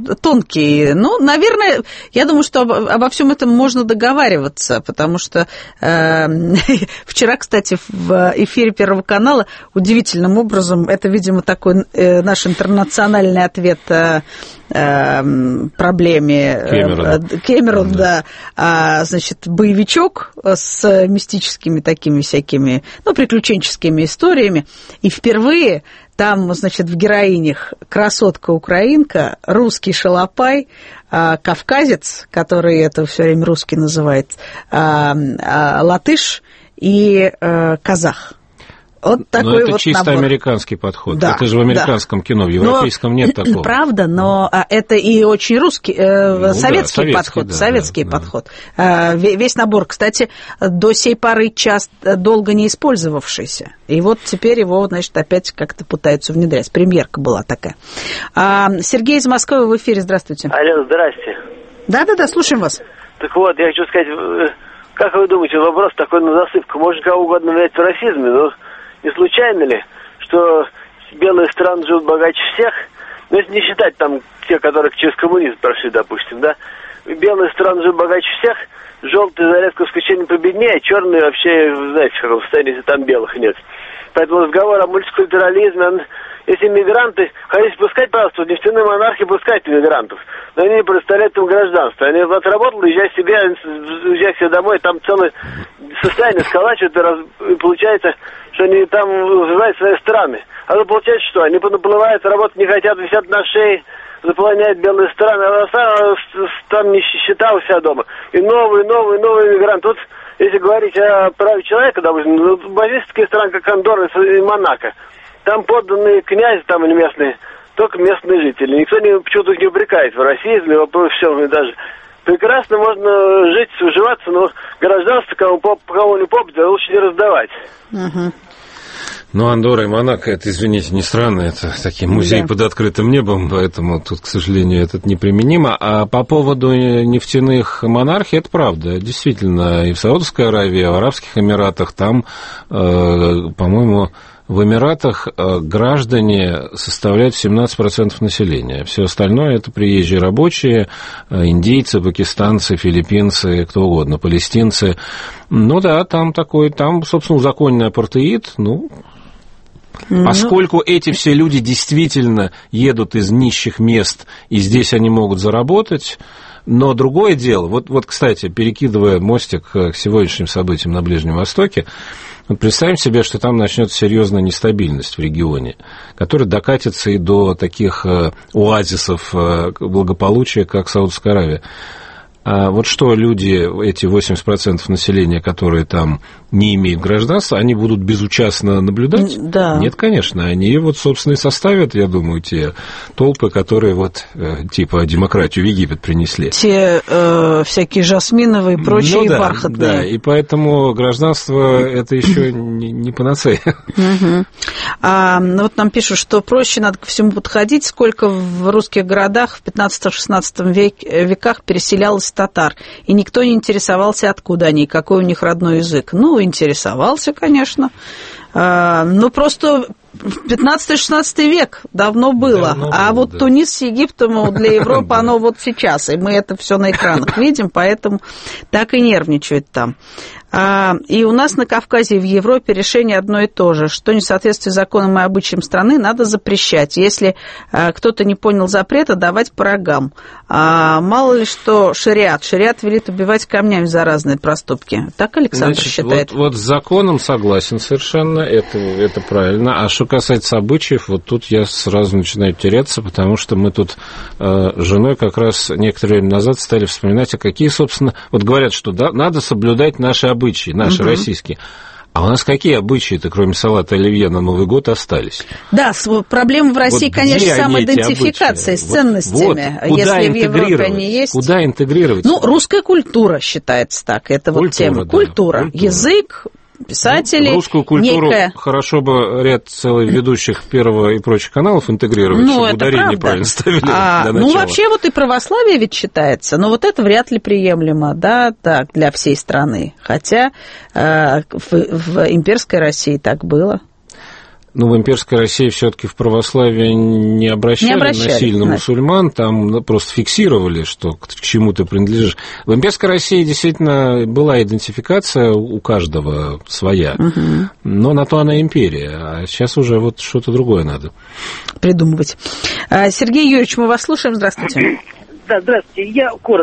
тонкий. Ну, наверное, я думаю, что об, обо всем этом можно договариваться, потому что э, вчера, кстати, в эфире Первого канала удивительным образом, это, видимо, такой э, наш интернациональный ответ э, э, проблеме Кэмерон, Кэмерон да. да, значит, боевичок с мистическими такими всякими, ну, приключенческими историями, и впервые там, значит, в героинях красотка-украинка, русский шалопай, кавказец, который это все время русский называет, латыш и казах. Вот такой но это вот чисто набор. американский подход. Да, это же в американском да. кино, в европейском но, нет такого. Правда, но это и очень русский, э, ну, советский, да, советский подход. Да, советский да, подход. Да. Весь набор, кстати, до сей поры часто долго не использовавшийся. И вот теперь его, значит, опять как-то пытаются внедрять. Премьерка была такая. Сергей из Москвы в эфире. Здравствуйте. Алло, здрасте. Да-да-да, слушаем вас. Так вот, я хочу сказать, как вы думаете, вопрос такой на засыпку. Можно кого угодно менять в расизме, но не случайно ли, что белые страны живут богаче всех? Ну, если не считать там те, которые через коммунизм прошли, допустим, да? Белые страны живут богаче всех, желтые за редкое исключение победнее, а черные вообще, знаете, в каком состоянии, если там белых нет. Поэтому разговор о мультикультурализме, он... Если мигранты, хотите пускать, пожалуйста, в нефтяной монархии пускать мигрантов, но они не представляют им гражданство. Они отработали, уезжай себе, уезжай себе домой, там целое состояние сколачивают, и, раз, и получается, что они там развивают свои страны. А то получается, что они наплывают, работать не хотят, висят на шее, заполоняют белые страны, а там нищета у себя дома. И новые, новые, новые мигранты. Вот если говорить о праве человека, допустим, возьмите такие страны, как Андорра и Монако. Там подданные князь, там или местные, только местные жители. Никто не, почему-то их не упрекает в расизме, во всем даже. Прекрасно можно жить, уживаться, но гражданство, кому, кого не попадет, лучше не раздавать. Угу. Ну, Андорра и Монако, это, извините, не страны, это такие музеи да. под открытым небом, поэтому тут, к сожалению, это неприменимо. А по поводу нефтяных монархий, это правда. Действительно, и в Саудовской Аравии, и в Арабских Эмиратах, там, э, по-моему, в Эмиратах граждане составляют семнадцать процентов населения. Все остальное – это приезжие рабочие, индейцы, пакистанцы, филиппинцы, кто угодно, палестинцы. Ну да, там такой, там, собственно, узаконенный апартеид, ну... Поскольку эти все люди действительно едут из нищих мест, и здесь они могут заработать, но другое дело, вот, вот, кстати, перекидывая мостик к сегодняшним событиям на Ближнем Востоке, вот представим себе, что там начнется серьезная нестабильность в регионе, которая докатится и до таких оазисов благополучия, как Саудовская Аравия. А вот что люди, эти восемьдесят процентов населения, которые там не имеют гражданства, они будут безучастно наблюдать? Да. Нет, конечно. Они вот, собственно, и составят, я думаю, те толпы, которые вот типа демократию в Египет принесли. Те э, всякие жасминовые и прочие, ну, да, бархатные. Да, и поэтому гражданство – это еще не, не панацея. Угу. А, ну, вот нам пишут, что проще надо ко всему подходить, сколько в русских городах в пятнадцатом-шестнадцатом веках переселялось татар, и никто не интересовался, откуда они, какой у них родной язык. Ну, интересовался, конечно, а, но просто пятнадцатый-шестнадцатый век давно было, давно а было, вот да. Тунис с Египтом для Европы оно вот сейчас, и мы это все на экранах видим, поэтому так и нервничают там. И у нас на Кавказе и в Европе решение одно и то же, что не соответствует законам и обычаям страны, надо запрещать. Если кто-то не понял запрета, давать по рогам. Мало ли что шариат. Шариат велит убивать камнями за разные проступки. Так Александр Значит, считает? Вот, вот с законом согласен совершенно, это, это правильно. А что касается обычаев, вот тут я сразу начинаю теряться, потому что мы тут э, с женой как раз некоторое время назад стали вспоминать, а какие, собственно, вот говорят, что да, надо соблюдать наши обычаи, наши угу. российские. А у нас какие обычаи-то, кроме салата оливье на Новый год, остались? Да, проблема в России, вот конечно, самоидентификация с ценностями. Вот, вот, если в Европе они есть. Куда интегрировать? Ну, русская культура считается так, это культура, вот тема. Да, культура, культура, язык, писатели. Ну, русскую культуру некая... хорошо бы ряд целых ведущих Первого и прочих каналов интегрировать, ну, чтобы ударение правильно ставили а, для начала. Ну, вообще вот и православие ведь считается, но вот это вряд ли приемлемо, да, так, для всей страны. Хотя э, в, в имперской России так было. Ну, в имперской России все-таки в православие не обращали, не обращали насильно да. мусульман, там просто фиксировали, что к чему ты принадлежишь. В имперской России действительно была идентификация у каждого своя, угу. но на то она империя, а сейчас уже вот что-то другое надо придумывать. Сергей Юрьевич, мы вас слушаем, здравствуйте. Да, здравствуйте. Я коротко.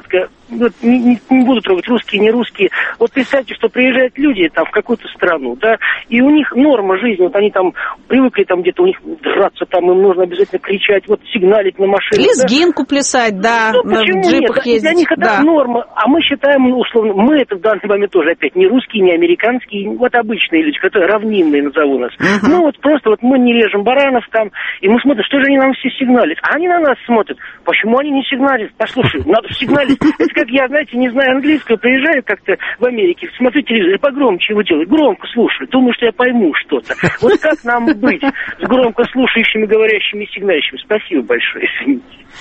вот, не, не, не буду трогать, русские, не русские. Вот представьте, что приезжают люди там в какую-то страну, да, и у них норма жизни, вот они там привыкли там где-то у них драться, там им нужно обязательно кричать, вот сигналить на машину. Лезгинку да? плясать, да, ну, на почему джипах нет? ездить. Для них это да. норма, а мы считаем, условно, мы это в данный момент тоже опять не русские, не американские, вот обычные люди, которые равнинные, назову нас. Uh-huh. Ну вот просто вот мы не режем баранов там, и мы смотрим, что же они нам все сигналят. А они на нас смотрят. Почему они не сигналят? Послушай, надо сигналить. Это как я, знаете, не знаю английского, приезжаю как-то в Америке, смотрю телевизор, погромче его делаю, громко слушаю, думаю, что я пойму что-то. Вот как нам быть с громко слушающими, говорящими и сигналящими? Спасибо большое, извините.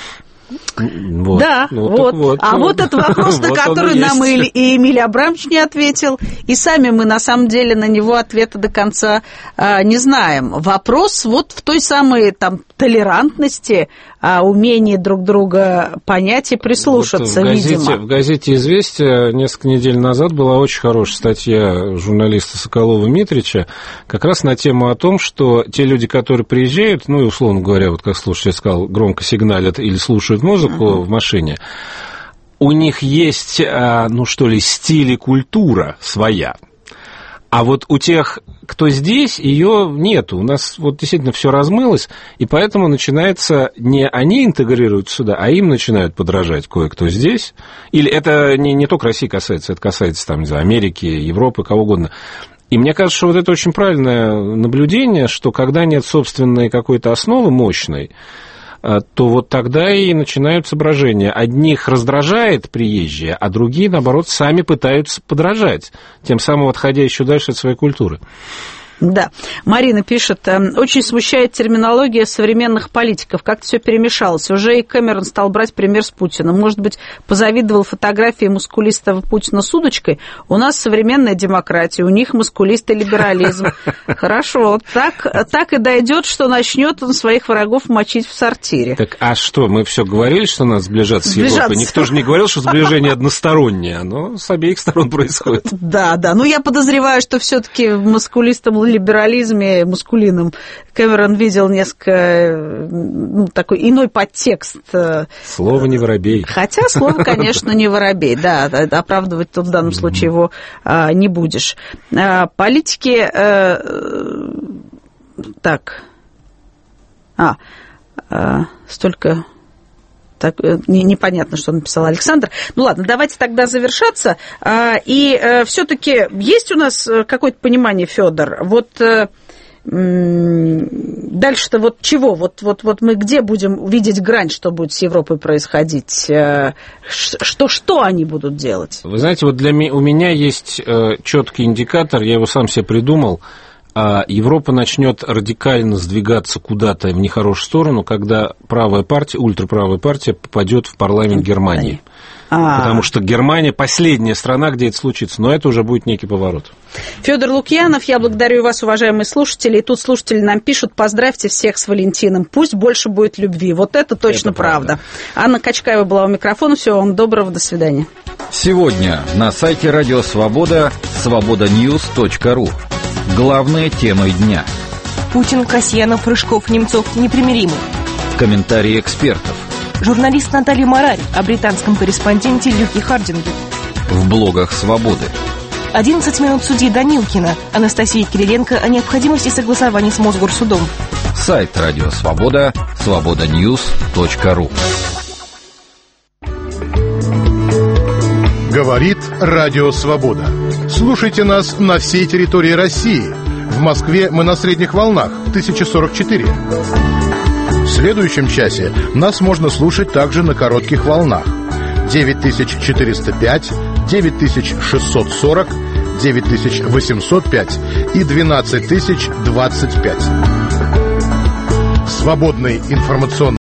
Вот. Да, ну, вот. вот. А вот этот вопрос, на который нам и Эмиль Абрамович не ответил, и сами мы, на самом деле, на него ответа до конца а, не знаем. Вопрос вот в той самой там толерантности, а, умении друг друга понять и прислушаться, вот в газете, видимо. В газете «Известия» несколько недель назад была очень хорошая статья журналиста Соколова-Митрича как раз на тему о том, что те люди, которые приезжают, ну и, условно говоря, вот как слушатель сказал, громко сигналят или слушают музыку uh-huh. в машине, у них есть, ну что ли, стиль и культура своя. А вот у тех, кто здесь, ее нету. У нас вот действительно все размылось, и поэтому начинается не они интегрируются сюда, а им начинают подражать кое-кто здесь. Или это не, не только России касается, это касается там, не знаю, Америки, Европы, кого угодно. И мне кажется, что вот это очень правильное наблюдение, что когда нет собственной какой-то основы мощной, то вот тогда и начинаются брожения. Одних раздражает приезжие, а другие, наоборот, сами пытаются подражать, тем самым отходя еще дальше от своей культуры. Да. Марина пишет, очень смущает терминология современных политиков, как-то все перемешалось. Уже и Кэмерон стал брать пример с Путиным. Может быть, позавидовал фотографии мускулистого Путина с удочкой? У нас современная демократия, у них мускулистый либерализм. Хорошо, так, так и дойдет, что начнет он своих врагов мочить в сортире. Так, а что, мы все говорили, что надо сближаться с Европой? Никто же не говорил, что сближение одностороннее, оно с обеих сторон происходит. Да, да, но я подозреваю, что все-таки в мускулистом либерализме, мускулином, Кэмерон видел несколько, ну, такой иной подтекст. Слово не воробей. Хотя слово, конечно, не воробей, да, оправдывать тут в данном случае его а, не будешь. А, политики, а, так, а, а, столько... Так, непонятно, что написал Александр. Ну ладно, давайте тогда завершаться. И все-таки есть у нас какое-то понимание, Федор? Вот дальше-то вот чего? Вот, вот, вот мы где будем видеть грань, что будет с Европой происходить? Что, что они будут делать? Вы знаете, вот для меня, у меня есть четкий индикатор, я его сам себе придумал. Европа начнет радикально сдвигаться куда-то в нехорошую сторону, когда правая партия, ультраправая партия попадет в парламент Германии. А-а-а. Потому что Германия последняя страна, где это случится, но это уже будет некий поворот. Федор Лукьянов, я благодарю вас, уважаемые слушатели. И тут слушатели нам пишут: поздравьте всех с Валентином, пусть больше будет любви. Вот это точно это правда. правда. Анна Качкаева была у микрофона. Всего вам доброго, до свидания. Сегодня на сайте Радио Свобода свобода ньюс точка ру. Главные темы дня. Путин, Касьянов, Рыжков, Немцов непримиримы. Комментарии экспертов. Журналист Наталья Марарь о британском корреспонденте Люке Хардинге. В блогах «Свободы». одиннадцать минут судьи Данилкина. Анастасия Кириленко о необходимости согласования с Мосгорсудом. Сайт Радио Свобода свобода ньюс точка ру. Говорит Радио Свобода. Слушайте нас на всей территории России. В Москве мы на средних волнах тысяча сорок четыре. В следующем часе нас можно слушать также на коротких волнах девять тысяч четыреста пять, девять тысяч шестьсот сорок, девять тысяч восемьсот пять и двенадцать тысяч двадцать пять. Свободный информационный